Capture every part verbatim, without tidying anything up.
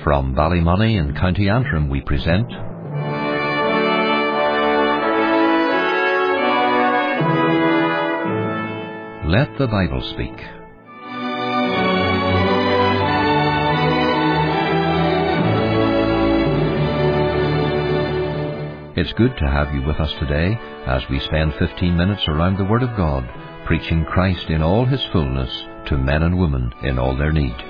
From Ballymoney in County Antrim we present Let the Bible Speak. It's good to have you with us today as we spend fifteen minutes around the Word of God, preaching Christ in all His fullness to men and women in all their need.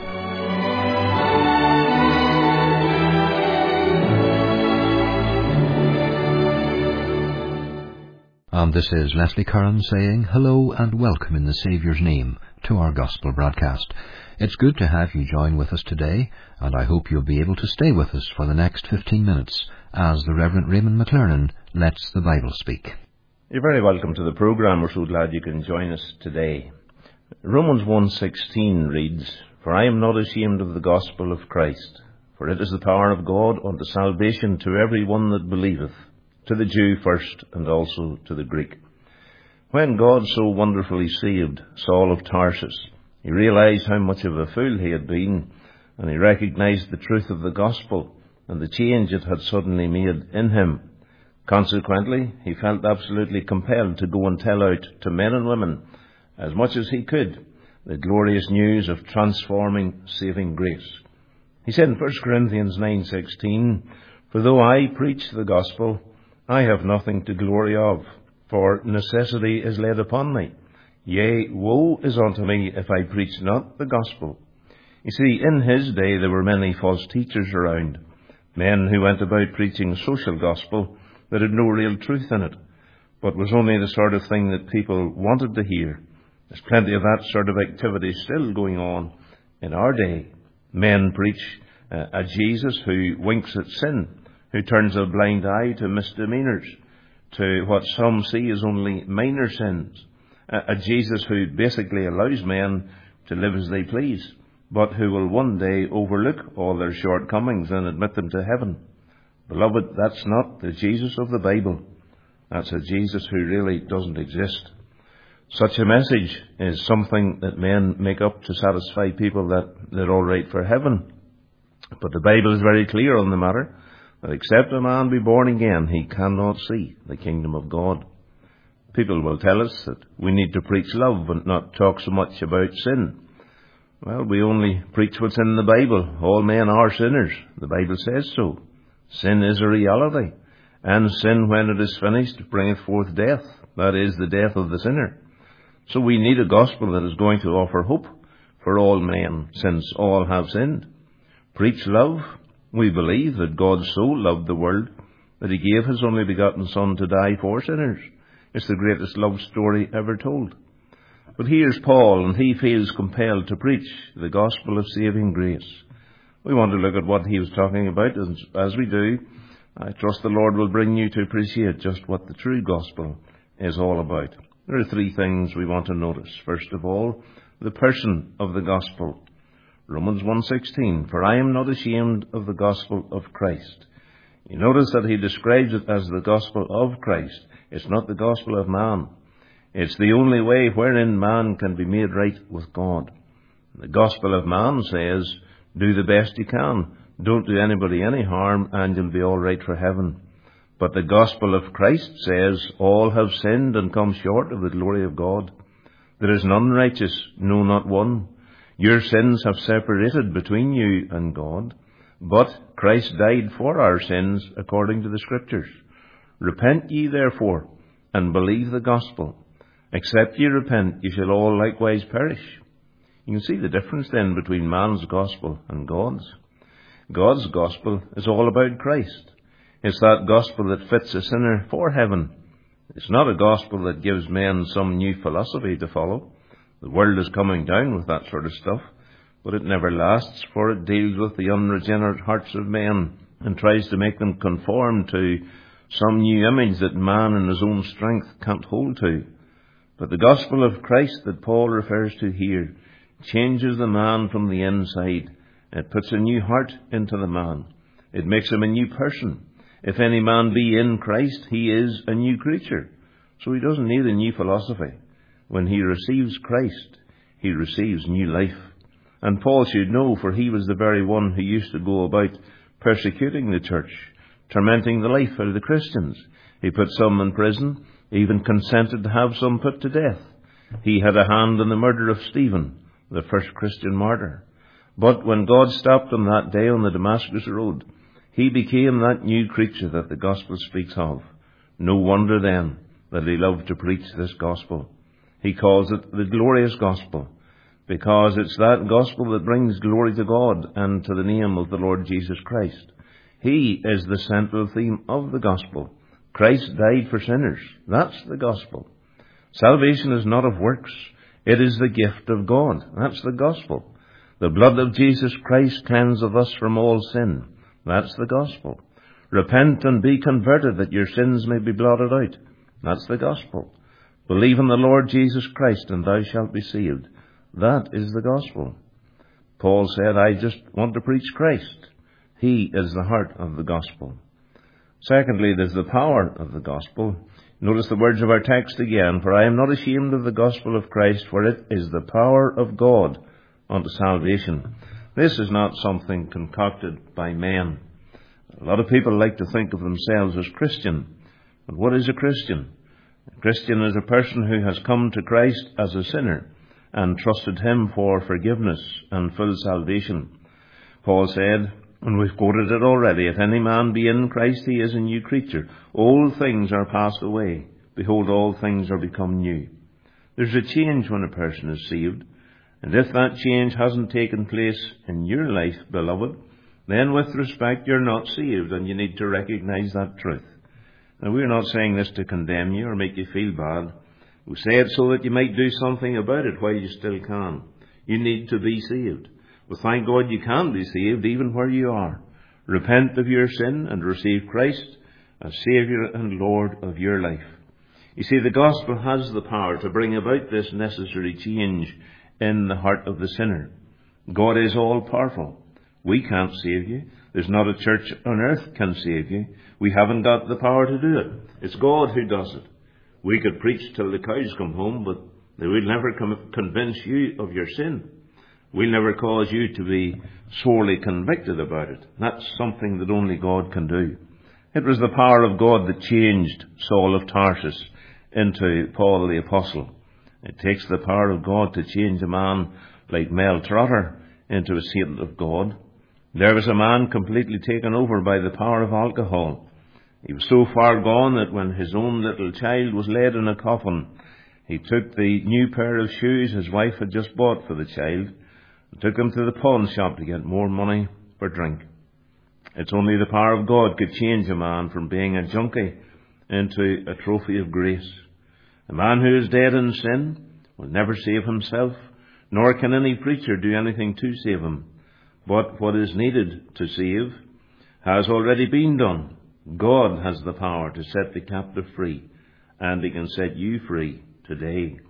And this is Leslie Curran saying hello and welcome in the Saviour's name to our Gospel broadcast. It's good to have you join with us today, and I hope you'll be able to stay with us for the next fifteen minutes as the Reverend Raymond McLernan lets the Bible speak. You're very welcome to the programme. We're so glad you can join us today. Romans one sixteen reads, "For I am not ashamed of the gospel of Christ, for it is the power of God unto salvation to every one that believeth, to the Jew first, and also to the Greek." When God so wonderfully saved Saul of Tarsus, he realized how much of a fool he had been, and he recognized the truth of the gospel and the change it had suddenly made in him. Consequently, he felt absolutely compelled to go and tell out to men and women, as much as he could, the glorious news of transforming, saving grace. He said in First Corinthians nine sixteen, "For though I preach the gospel, I have nothing to glory of, for necessity is laid upon me. Yea, woe is unto me if I preach not the gospel." You see, in his day there were many false teachers around, men who went about preaching social gospel that had no real truth in it, but was only the sort of thing that people wanted to hear. There's plenty of that sort of activity still going on in our day. Men preach uh, a Jesus who winks at sin, who turns a blind eye to misdemeanours, to what some see as only minor sins. A, a Jesus who basically allows men to live as they please, but who will one day overlook all their shortcomings and admit them to heaven. Beloved, that's not the Jesus of the Bible. That's a Jesus who really doesn't exist. Such a message is something that men make up to satisfy people that they're all right for heaven. But the Bible is very clear on the matter, that except a man be born again, he cannot see the kingdom of God. People will tell us that we need to preach love and not talk so much about sin. Well, we only preach what's in the Bible. All men are sinners. The Bible says so. Sin is a reality, and sin, when it is finished, bringeth forth death. That is, the death of the sinner. So we need a gospel that is going to offer hope for all men, since all have sinned. Preach love. We believe that God so loved the world that He gave His only begotten Son to die for sinners. It's the greatest love story ever told. But here's Paul, and he feels compelled to preach the gospel of saving grace. We want to look at what he was talking about, and as we do, I trust the Lord will bring you to appreciate just what the true gospel is all about. There are three things we want to notice. First of all, the person of the gospel. Romans one sixteen, "For I am not ashamed of the gospel of Christ." You notice that he describes it as the gospel of Christ. It's not the gospel of man. It's the only way wherein man can be made right with God. The gospel of man says, do the best you can. Don't do anybody any harm and you'll be all right for heaven. But the gospel of Christ says, all have sinned and come short of the glory of God. There is none righteous, no, not one. Your sins have separated between you and God, but Christ died for our sins according to the Scriptures. Repent ye therefore, and believe the gospel. Except ye repent, ye shall all likewise perish. You can see the difference then between man's gospel and God's. God's gospel is all about Christ. It's that gospel that fits a sinner for heaven. It's not a gospel that gives men some new philosophy to follow. The world is coming down with that sort of stuff, but it never lasts, for it deals with the unregenerate hearts of men and tries to make them conform to some new image that man in his own strength can't hold to. But the gospel of Christ that Paul refers to here changes the man from the inside. It puts a new heart into the man. It makes him a new person. If any man be in Christ, he is a new creature. So he doesn't need a new philosophy. When he receives Christ, he receives new life. And Paul should know, for he was the very one who used to go about persecuting the church, tormenting the life out of the Christians. He put some in prison, even consented to have some put to death. He had a hand in the murder of Stephen, the first Christian martyr. But when God stopped him that day on the Damascus road, he became that new creature that the gospel speaks of. No wonder then that he loved to preach this gospel. He calls it the glorious gospel, because it's that gospel that brings glory to God and to the name of the Lord Jesus Christ. He is the central theme of the gospel. Christ died for sinners. That's the gospel. Salvation is not of works. It is the gift of God. That's the gospel. The blood of Jesus Christ cleanseth us from all sin. That's the gospel. Repent and be converted that your sins may be blotted out. That's the gospel. Believe in the Lord Jesus Christ and thou shalt be saved. That is the gospel. Paul said, I just want to preach Christ. He is the heart of the gospel. Secondly, there's the power of the gospel. Notice the words of our text again. For I am not ashamed of the gospel of Christ, for it is the power of God unto salvation. This is not something concocted by men. A lot of people like to think of themselves as Christian. But what is a Christian? A Christian is a person who has come to Christ as a sinner and trusted him for forgiveness and full salvation. Paul said, and we've quoted it already, if any man be in Christ, he is a new creature. Old things are passed away. Behold, all things are become new. There's a change when a person is saved. And if that change hasn't taken place in your life, beloved, then with respect, you're not saved, and you need to recognize that truth. Now, we're not saying this to condemn you or make you feel bad. We say it so that you might do something about it while you still can. You need to be saved. Well, thank God you can be saved even where you are. Repent of your sin and receive Christ as Saviour and Lord of your life. You see, the gospel has the power to bring about this necessary change in the heart of the sinner. God is all-powerful. We can't save you. There's not a church on earth can save you. We haven't got the power to do it. It's God who does it. We could preach till the cows come home, but they will never com- convince you of your sin. We'll never cause you to be sorely convicted about it. That's something that only God can do. It was the power of God that changed Saul of Tarsus into Paul the Apostle. It takes the power of God to change a man like Mel Trotter into a saint of God. There was a man completely taken over by the power of alcohol. He was so far gone that when his own little child was laid in a coffin, he took the new pair of shoes his wife had just bought for the child and took them to the pawn shop to get more money for drink. It's only the power of God could change a man from being a junkie into a trophy of grace. A man who is dead in sin will never save himself, nor can any preacher do anything to save him. But what is needed to save has already been done. God has the power to set the captive free, and he can set you free today.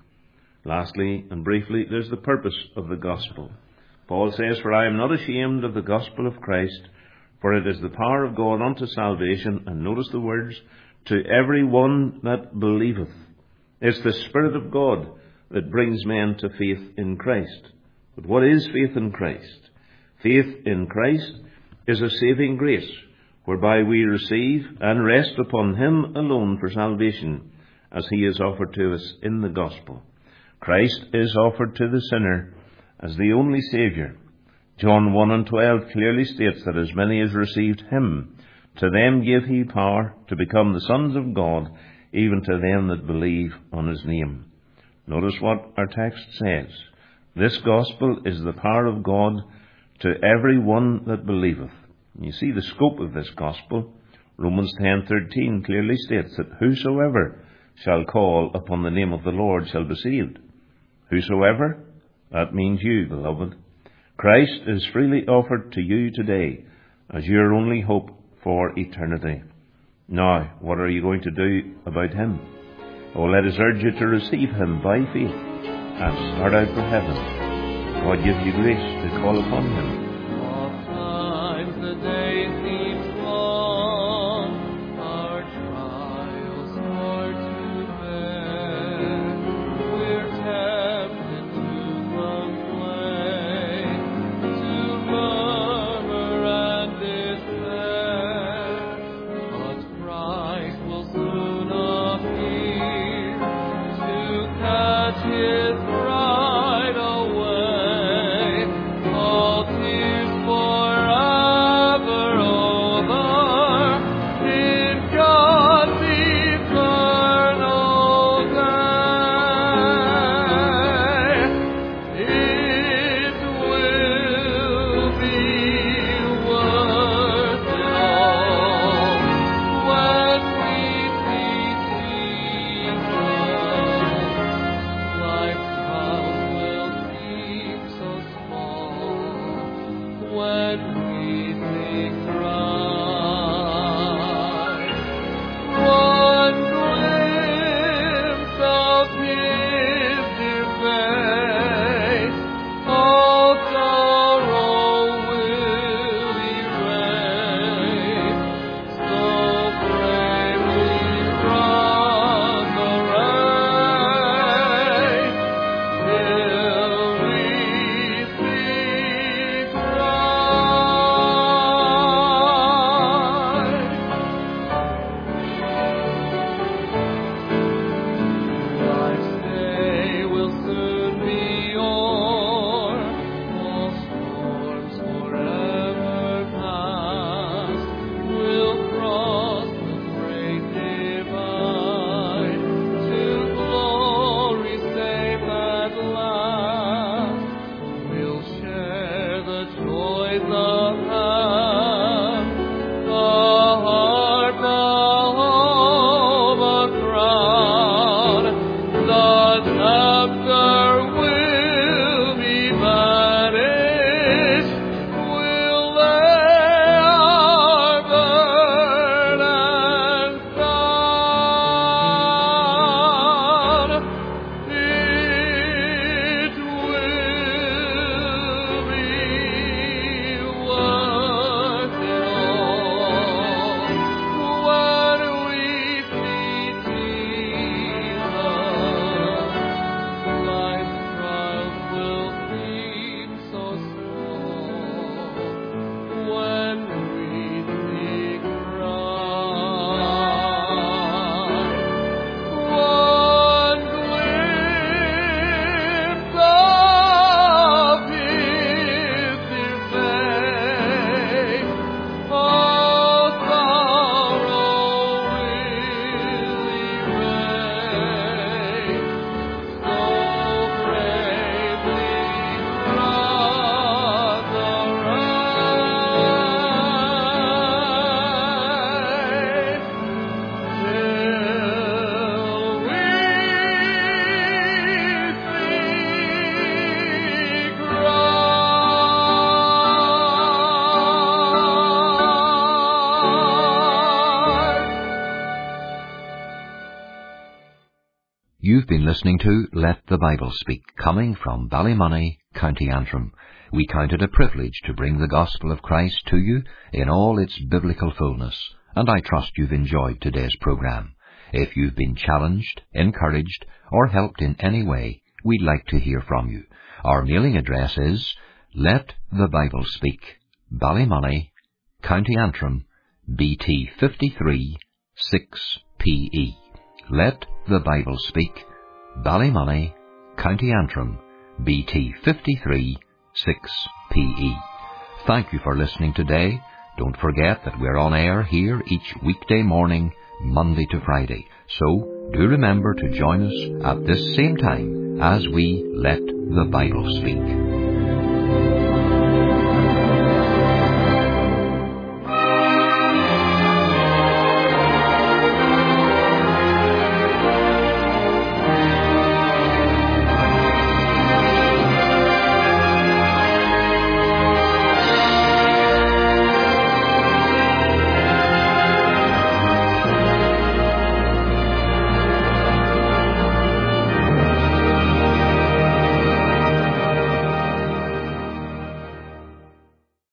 Lastly and briefly, there's the purpose of the gospel. Paul says, For I am not ashamed of the gospel of Christ, for it is the power of God unto salvation, and notice the words, to every one that believeth. It's the Spirit of God that brings men to faith in Christ. But what is faith in Christ? Faith in Christ is a saving grace, whereby we receive and rest upon him alone for salvation, as he is offered to us in the gospel. Christ is offered to the sinner as the only Saviour. John one and twelve clearly states that as many as received him, to them gave he power to become the sons of God, even to them that believe on his name. Notice what our text says. This gospel is the power of God to every one that believeth. You see the scope of this gospel. Romans ten thirteen clearly states that whosoever shall call upon the name of the Lord shall be saved. Whosoever, that means you, beloved. Christ is freely offered to you today as your only hope for eternity. Now, what are you going to do about him? Oh, let us urge you to receive him by faith and start out for heaven. God give you grace to call upon him. Oftentimes the day seems long, our trials hard to bear. We're tempted to complain, when we sing Christ. One glimpse of His dear face, all sorrow will erase. So bravely run the race till we see Christ. Life's day will soon be o'er, all storms forever past. We'll cross the great divide, to glory safe at last. We'll share the joys of heaven, the heart, the home, a crown. The tempter will be banished. We'll lay our burdens down. It will be worth it all when we see Jesus. Life's trials will seem so small when we see Christ. One glimpse of His dear face, all sorrow will erase. So bravely run the race till we see Christ. You've been listening to Let the Bible Speak, coming from Ballymoney, County Antrim. We count it a privilege to bring the gospel of Christ to you in all its biblical fullness, and I trust you've enjoyed today's programme. If you've been challenged, encouraged, or helped in any way, we'd like to hear from you. Our mailing address is Let the Bible Speak, Ballymoney, County Antrim, B T fifty-three six P E. Let the Bible Speak, Ballymoney, County Antrim, B T fifty-three six P E. Thank you for listening today. Don't forget that we're on air here each weekday morning, Monday to Friday. So do remember to join us at this same time as we Let the Bible Speak.